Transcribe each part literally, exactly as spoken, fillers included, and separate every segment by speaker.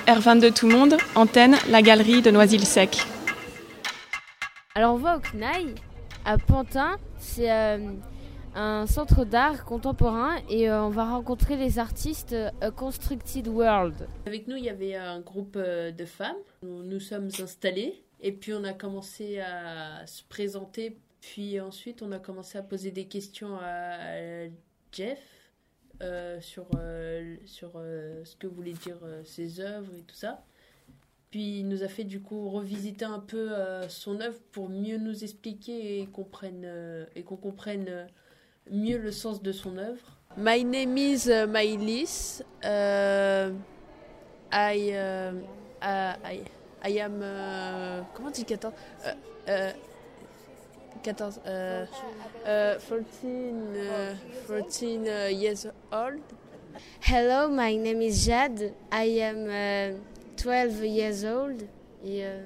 Speaker 1: R vingt-deux Tout Monde, antenne, la galerie de Noisy-le-Sec.
Speaker 2: Alors on va au C N A I, à Pantin, c'est euh, un centre d'art contemporain et euh, on va rencontrer les artistes euh, Constructed World.
Speaker 3: Avec nous, il y avait un groupe euh, de femmes, nous nous sommes installés et puis on a commencé à se présenter, puis ensuite on a commencé à poser des questions à, à Jeff euh, sur, euh, sur euh, ce que voulaient dire euh, ses œuvres et tout ça. Puis il nous a fait du coup revisiter un peu euh, son œuvre pour mieux nous expliquer et qu'on comprenne, euh, et qu'on comprenne euh, mieux le sens de son œuvre. My name is uh, Maïlis. Uh, I, uh, uh, I, I am... Uh, comment on dit quatorze uh, uh, quatorze uh, uh, fourteen, uh, fourteen uh, years old.
Speaker 2: Hello, my name is Jade. I am... Uh, twelve years old et euh,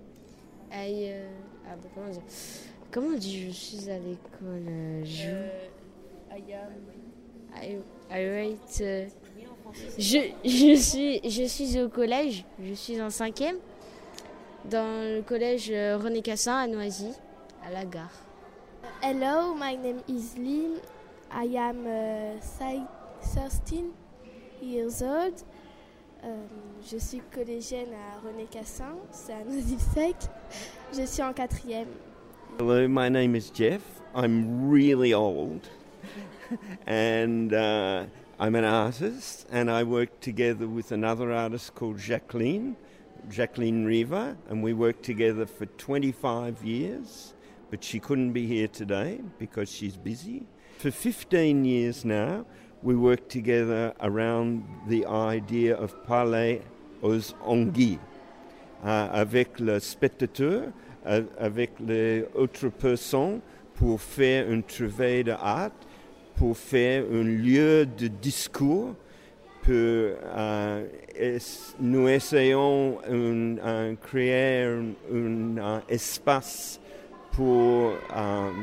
Speaker 2: I, euh, ah bah, comment dire comment on dit je suis à l'école euh, je
Speaker 3: uh, I am
Speaker 2: I, I write euh, je, je suis je suis au collège, je suis en cinquième dans le collège René Cassin à Noisy à la gare.
Speaker 4: Hello, my name is Lynn. I am uh, thirteen years old. Euh, je suis collégienne à René Cassin, c'est à Noisy-le-Sec. Je suis en quatrième.
Speaker 5: Hello, my name is Jeff. I'm really old and uh, I'm an artist and I work together with another artist called Jacqueline, Jacqueline Riva, and we worked together for twenty-five years, but she couldn't be here today because she's busy. For fifteen years now, we work together around the idea of parler aux anguilles, uh, avec le spectateur, uh, avec les autres personnes, pour faire un travail d'art, pour faire un lieu de discours, pour uh, es, nous essayons de créer un, un, un espace pour um,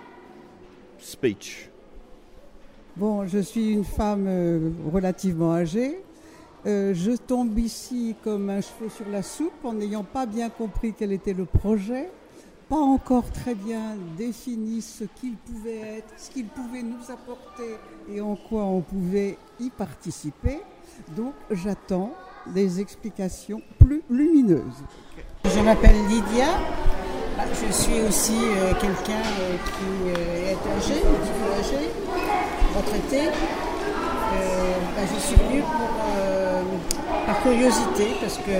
Speaker 5: speech.
Speaker 6: Bon, je suis une femme euh, relativement âgée. Euh, je tombe ici comme un cheveu sur la soupe en n'ayant pas bien compris quel était le projet, pas encore très bien défini ce qu'il pouvait être, ce qu'il pouvait nous apporter et en quoi on pouvait y participer. Donc j'attends des explications plus lumineuses.
Speaker 7: Je m'appelle Lydia. Je suis aussi euh, quelqu'un euh, qui euh, est âgé, un petit peu âgé, retraité. Euh, ben, je suis venue pour, euh, par curiosité parce que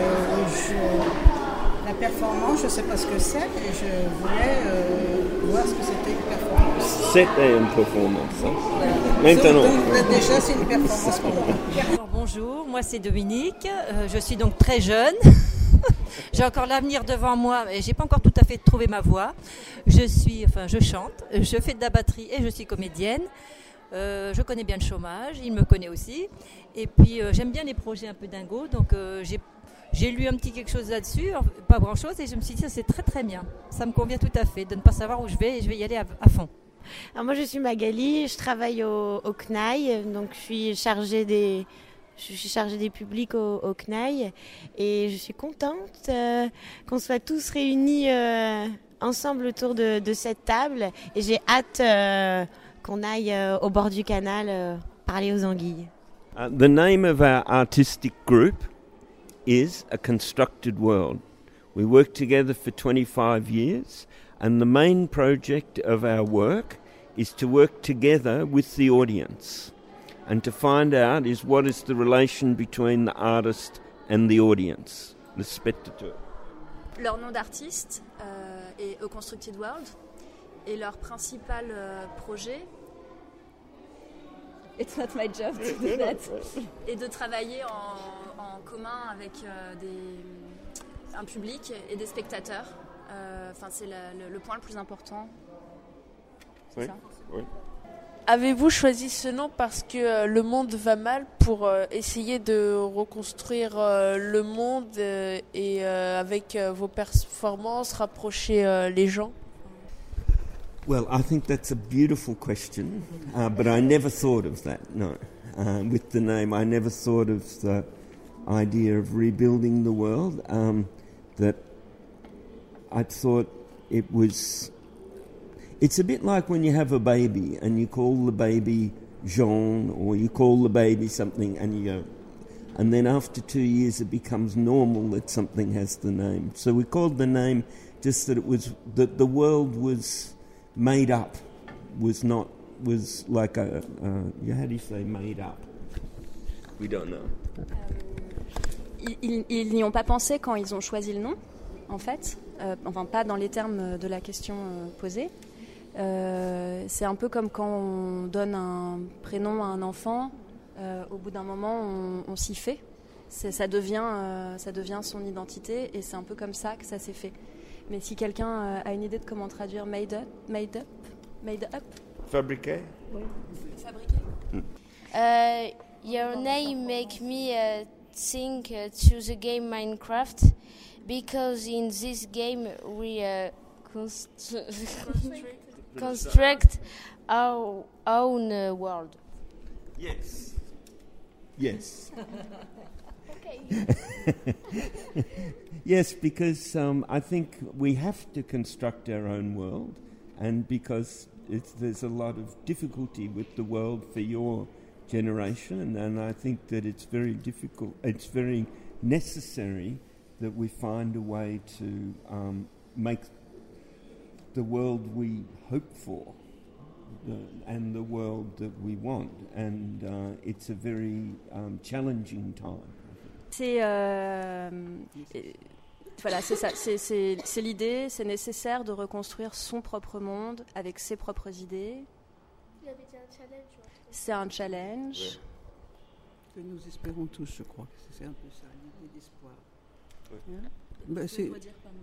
Speaker 7: je, la performance, je ne sais pas ce que c'est et je voulais euh, voir ce que c'était une performance.
Speaker 5: C'était une performance. Hein?
Speaker 7: Voilà.
Speaker 5: Maintenant.
Speaker 7: Donc, déjà, c'est une performance pour moi.
Speaker 8: Alors, bonjour, moi c'est Dominique. Euh, je suis donc très jeune. J'ai encore l'avenir devant moi et j'ai pas encore tout à fait trouvé ma voix. Je suis, enfin, je chante, je fais de la batterie et je suis comédienne. Euh, je connais bien le chômage, il me connaît aussi. Et puis euh, j'aime bien les projets un peu dingos, donc euh, j'ai, j'ai lu un petit quelque chose là-dessus, pas grand-chose, et je me suis dit c'est très très bien. Ça me convient tout à fait de ne pas savoir où je vais et je vais y aller à, à fond.
Speaker 9: Alors moi je suis Magali, je travaille au, au C N A I, donc je suis chargée des Je suis chargée des publics au, au C N A I et je suis contente euh, qu'on soit tous réunis euh, ensemble autour de, de cette table et j'ai hâte euh, qu'on aille euh, au bord du canal euh, parler aux anguilles.
Speaker 5: Uh, the name of our artistic group is A Constructed World. We worked together for twenty-five years and the main project of our work is to work together with the audience. And to find out is what is the relation between the artist and the audience, le spectateur.
Speaker 10: Leur nom d'artiste euh, est A Constructed World et leur principal euh, projet It's not my job to do that. est de travailler en, en commun avec euh, des, un public et des spectateurs. Enfin, euh, c'est la, le, le point le plus important. C'est
Speaker 5: oui,
Speaker 10: ça
Speaker 5: oui.
Speaker 3: Avez-vous choisi ce nom parce que euh, le monde va mal pour euh, essayer de reconstruire euh, le monde euh, et euh, avec euh, vos performances rapprocher euh, les gens?
Speaker 5: Well, I think that's a beautiful question, uh, but I never thought of that, no. Uh, with the name, I never thought of the, idea of rebuilding the world, um, that I thought it was... It's a bit like when you have a baby and you call the baby Jean or you call the baby something and you go... And then after two years it becomes normal that something has the name. So we called the name just that it was... that the world was made up, was not... was like a... Uh, how do you say made up? We don't know.
Speaker 10: Euh, ils, ils n'y ont pas pensé quand ils ont choisi le nom, en fait. Euh, enfin, pas dans les termes de la question euh, posée. Euh, c'est un peu comme quand on donne un prénom à un enfant, euh, au bout d'un moment on, on s'y fait, c'est, ça, devient, euh, ça devient son identité et c'est un peu comme ça que ça s'est fait. Mais si quelqu'un euh, a une idée de comment traduire made up, made up, made up,
Speaker 5: fabriqué.
Speaker 10: Oui. Fabriqué.
Speaker 2: Mm. Uh, your name make me uh, think uh, to the game Minecraft because in this game we uh, const- construct our own uh, world.
Speaker 5: Yes. Yes.
Speaker 4: Okay.
Speaker 5: Yes, because um, I think we have to construct our own world, and because it's, there's a lot of difficulty with the world for your generation, and I think that it's very difficult, it's very necessary that we find a way to um, make the world we hope for the, and the world that we want, and uh, it's a very um, challenging time.
Speaker 10: C'est, euh, voilà, c'est ça, c'est, c'est, c'est l'idée, c'est nécessaire de reconstruire son propre monde avec ses propres idées.
Speaker 4: Il avait dit un challenge.
Speaker 10: C'est un challenge.
Speaker 6: Que nous espérons tous, je crois. C'est un peu ça, l'idée d'espoir.
Speaker 5: Oui.
Speaker 6: Hein? Ben, c'est...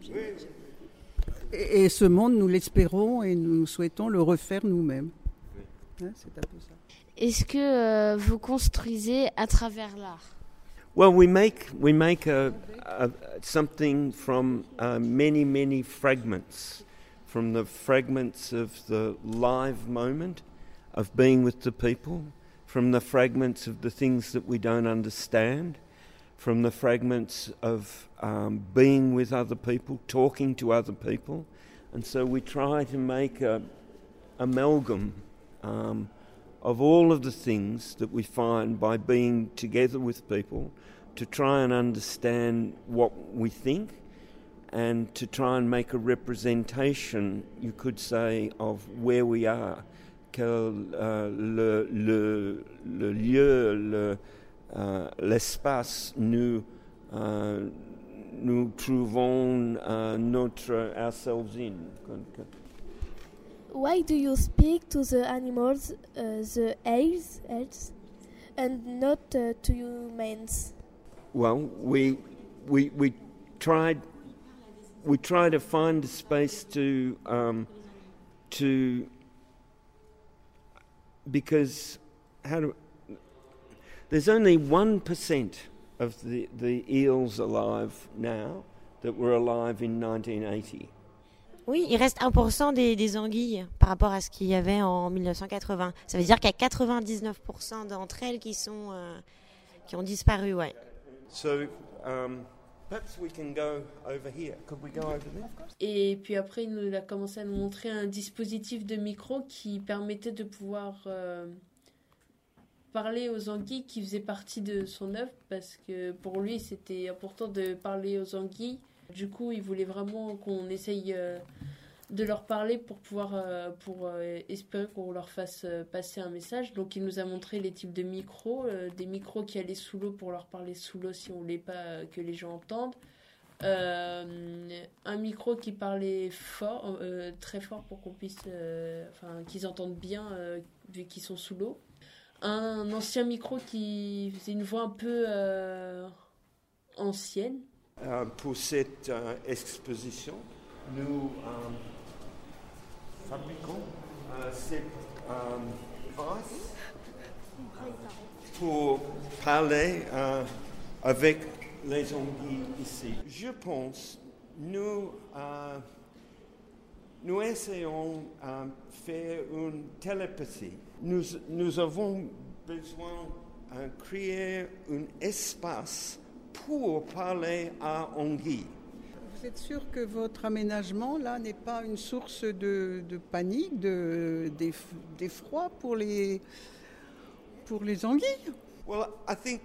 Speaker 6: Et, et ce monde, nous l'espérons et nous souhaitons le refaire nous-mêmes. Hein, c'est un peu ça.
Speaker 2: Est-ce que euh, vous construisez à travers l'art?
Speaker 5: Well, we make we make a, a, something from uh, many many fragments, from the fragments of the live moment of being with the people, from the fragments of the things that we don't understand, from the fragments of um, being with other people, talking to other people, and so we try to make a amalgam um, of all of the things that we find by being together with people, to try and understand what we think and to try and make a representation, you could say, of where we are, que uh, le, le, le lieu, le, uh, l'espace, nous, uh, nous trouvons uh, notre ourselves in.
Speaker 4: Why do you speak to the animals, uh, the elves, elves, and not uh, to humans?
Speaker 5: Well, we we we tried we try to find a space to um, to because how do there's only one percent of the the eels alive now that were alive in nineteen eighty.
Speaker 9: Oui, il reste un pour cent des, des anguilles par rapport à ce qu'il y avait en mille neuf cent quatre-vingts. Ça veut dire qu'il y a quatre-vingt-dix-neuf pour cent d'entre elles qui sont euh, qui ont disparu, ouais.
Speaker 5: So, um, perhaps we can go over here. Could we go over there?
Speaker 3: Et puis après, il nous a commencé à nous montrer un dispositif de micro qui permettait de pouvoir euh, parler aux anguilles qui faisaient partie de son œuvre, parce que pour lui, c'était important de parler aux anguilles. Du coup, il voulait vraiment qu'on essaye euh, de leur parler pour pouvoir euh, pour euh, espérer qu'on leur fasse euh, passer un message. Donc il nous a montré les types de micros, euh, des micros qui allaient sous l'eau pour leur parler sous l'eau si on voulait pas euh, que les gens entendent, euh, un micro qui parlait fort, euh, très fort pour qu'on puisse, euh, enfin qu'ils entendent bien euh, vu qu'ils sont sous l'eau, un ancien micro qui faisait une voix un peu euh, ancienne.
Speaker 5: Uh, pour cette uh, exposition, nous um, fabriquons uh, cette um, passe pour parler uh, avec les anguilles ici. Je pense nous uh, nous essayons de uh, faire une télépathie. Nous, nous avons besoin de uh, créer un espace pour parler à anguille.
Speaker 6: Vous êtes sûr que votre aménagement là n'est pas une source de, de panique, de, d'eff, d'effroi pour les, pour les anguilles?
Speaker 5: Well, I think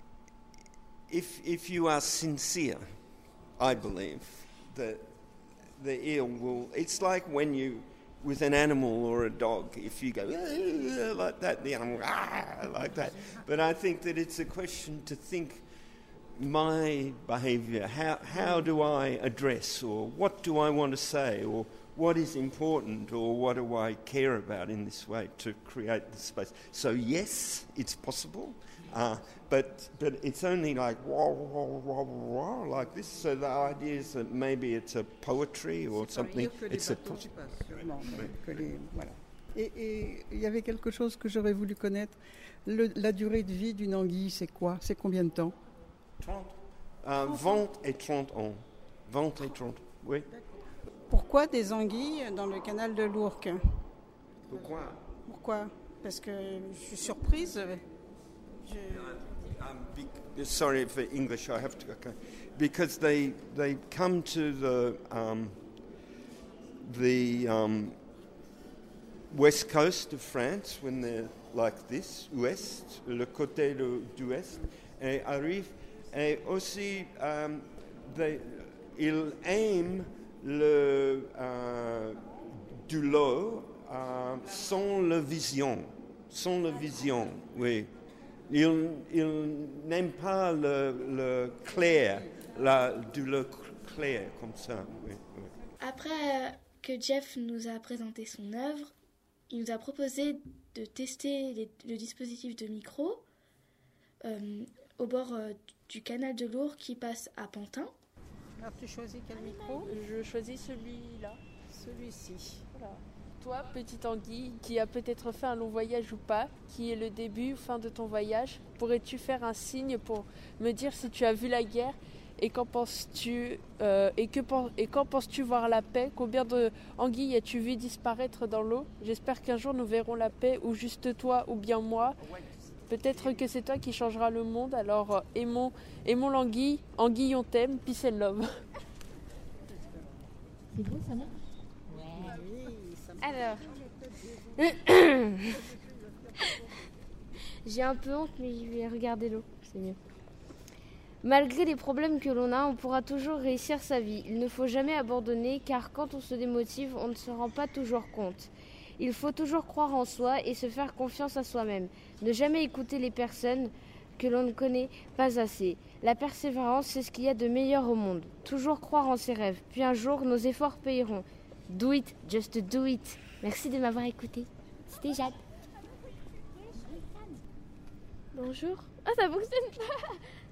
Speaker 5: if if you are sincere, I believe that the eel will. It's like when you, with an animal or a dog, if you go "Ah," like that, the animal "Ah," like that. But I think that it's a question to think. My behaviour, how how do I address, or what do I want to say, or what is important, or what do I care about in this way to create this space? So yes, it's possible, uh, but but it's only like wah, wah, wah, wah, like this. So the idea is that maybe it's a poetry or something. It's a
Speaker 6: passent, sûrement, que les, voilà. Et, et il y avait quelque chose que j'aurais voulu connaître. Le, la durée de vie d'une anguille, c'est quoi? C'est combien de temps?
Speaker 5: trente. Euh, vingt et trente ans. vingt et trente, oui.
Speaker 7: Pourquoi des anguilles dans le canal de l'Ourcq?
Speaker 5: Pourquoi?
Speaker 7: Pourquoi? Parce que je suis surprise. Je...
Speaker 5: Um, be, sorry for English, I have to. Okay, because they they come to the um, the um, west coast of France when they're like this, ouest, le côté de, d'ouest, et arrivent. Et aussi, um, they, ils aiment le uh, de l'eau uh, sans la vision, sans la vision, oui. Ils, ils n'aiment pas le, le clair, la, de l'eau claire comme ça, oui, oui.
Speaker 11: Après que Jeff nous a présenté son œuvre, il nous a proposé de tester les, le dispositif de micro euh, au bord euh, du canal de l'Ourcq qui passe à Pantin.
Speaker 7: Alors tu choisis quel micro?
Speaker 3: Je choisis celui-là.
Speaker 7: Celui-ci.
Speaker 3: Voilà. Toi, petite anguille, qui a peut-être fait un long voyage ou pas, qui est le début ou fin de ton voyage, pourrais-tu faire un signe pour me dire si tu as vu la guerre et qu'en penses-tu euh, et, que, et quand penses-tu voir la paix? Combien d'anguilles as-tu vu disparaître dans l'eau? J'espère qu'un jour nous verrons la paix, ou juste toi ou bien moi. Peut-être que c'est toi qui changeras le monde, alors euh, aimons, aimons l'anguille, anguille on t'aime, peace and love.
Speaker 11: C'est beau ça, non?
Speaker 2: Alors, j'ai un peu honte, mais je vais regarder l'eau, c'est mieux. Malgré les problèmes que l'on a, on pourra toujours réussir sa vie. Il ne faut jamais abandonner, car quand on se démotive, on ne se rend pas toujours compte. Il faut toujours croire en soi et se faire confiance à soi-même. Ne jamais écouter les personnes que l'on ne connaît pas assez. La persévérance, c'est ce qu'il y a de meilleur au monde. Toujours croire en ses rêves, puis un jour, nos efforts payeront. Do it, just do it. Merci de m'avoir écouté. C'était Jade.
Speaker 11: Bonjour. Ah, ça fonctionne pas.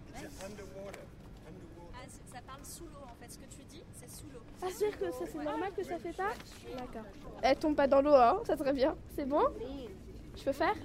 Speaker 10: Ah, ça parle sous l'eau en fait, ce que tu dis, c'est sous l'eau.
Speaker 11: Ah, c'est-à-dire que ça c'est normal que ça fait pas? D'accord. Elle tombe pas dans l'eau, hein, ça serait bien. C'est bon? Je peux faire?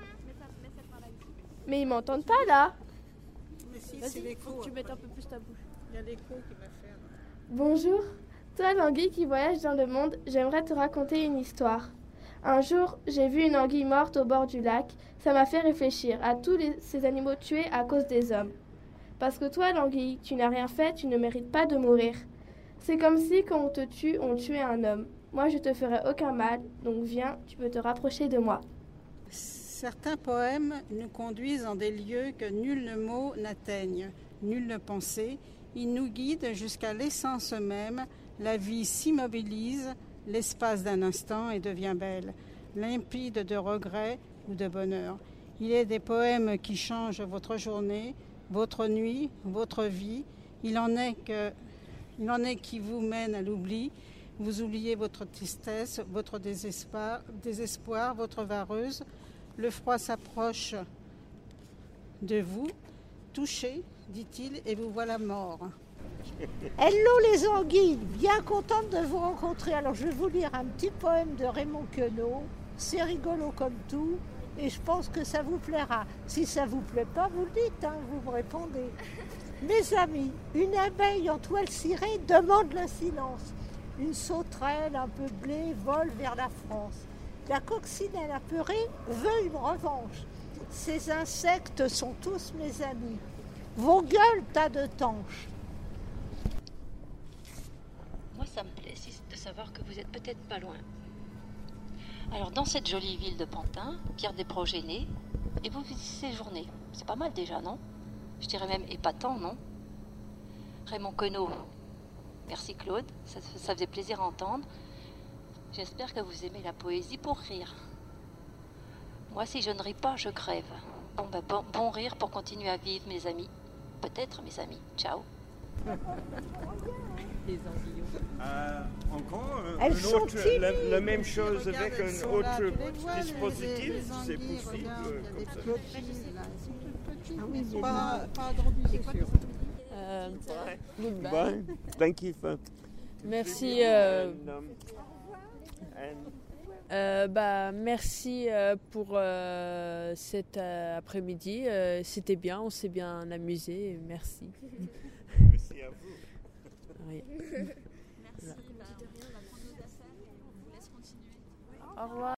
Speaker 11: Mais ils m'entendent pas là.
Speaker 7: Mais si,
Speaker 3: Vas-y,
Speaker 7: c'est l'écho.
Speaker 3: faut que tu mettes un peu plus ta bouche.
Speaker 7: Il y a l'écho qui va faire.
Speaker 11: Bonjour. Toi, l'anguille qui voyage dans le monde, j'aimerais te raconter une histoire. Un jour, j'ai vu une anguille morte au bord du lac. Ça m'a fait réfléchir à tous les, ces animaux tués à cause des hommes. Parce que toi, l'anguille, tu n'as rien fait, tu ne mérites pas de mourir. C'est comme si, quand on te tue, on tuait un homme. Moi, je te ferai aucun mal, donc viens, tu peux te rapprocher de moi.
Speaker 7: Certains poèmes nous conduisent en des lieux que nul mot n'atteigne, nulle pensée. Ils nous guident jusqu'à l'essence même. La vie s'immobilise, l'espace d'un instant et devient belle, limpide de regrets ou de bonheur. Il est des poèmes qui changent votre journée, votre nuit, votre vie. Il en est que, il en est qui vous mènent à l'oubli. Vous oubliez votre tristesse, votre désespoir, désespoir, votre vareuse. Le froid s'approche de vous. Touchez, dit-il, et vous voilà mort.
Speaker 12: Hello les anguilles, bien contente de vous rencontrer. Alors je vais vous lire un petit poème de Raymond Queneau. C'est rigolo comme tout et je pense que ça vous plaira. Si ça vous plaît pas, vous le dites, hein, vous me répondez. Mes amis, une abeille en toile cirée demande le silence. Une sauterelle un peu blée vole vers la France. La coccinelle apeurée veut une revanche. Ces insectes sont tous mes amis. Vos gueules, tas de tanches.
Speaker 13: Moi, ça me plaît de savoir que vous êtes peut-être pas loin. Alors, dans cette jolie ville de Pantin, Pierre Desproges est né, et vous y séjournez. C'est pas mal déjà, non? Je dirais même épatant, non? Raymond Queneau. Merci Claude, ça, ça faisait plaisir à entendre. J'espère que vous aimez la poésie pour rire. Moi, si je ne ris pas, je crève. Bon, ben, bon, bon rire pour continuer à vivre, mes amis. Peut-être, mes amis. Ciao.
Speaker 3: Les anguillons.
Speaker 5: Euh, encore euh,
Speaker 12: Elles
Speaker 5: une
Speaker 12: sont
Speaker 5: autre,
Speaker 12: timides.
Speaker 5: la, la même chose
Speaker 6: Regarde,
Speaker 5: avec
Speaker 6: elles
Speaker 5: un
Speaker 6: sont là,
Speaker 5: autre
Speaker 6: tu les vois, les-
Speaker 5: dispositif,
Speaker 6: les
Speaker 5: c'est
Speaker 6: anguilles,
Speaker 5: possible
Speaker 6: regarde,
Speaker 5: euh,
Speaker 6: il y a
Speaker 5: comme
Speaker 6: des
Speaker 5: ça.
Speaker 6: clochines, là, elles sont toutes petites,
Speaker 12: Ah oui,
Speaker 6: mais
Speaker 12: il y a
Speaker 6: pas,
Speaker 12: des-
Speaker 6: pas agrandies, c'est sûr.
Speaker 3: Euh, goodbye.
Speaker 5: Bye. Thank you for.
Speaker 3: Merci. euh,
Speaker 5: And, um, and
Speaker 3: Euh, bah, merci euh, pour euh, cet euh, après-midi. Euh, c'était bien, on s'est bien amusé. Merci.
Speaker 5: merci à vous.
Speaker 3: Oui.
Speaker 10: Merci. Bah, de rien, on va prendre nos affaires et on vous laisse continuer.
Speaker 3: Au revoir.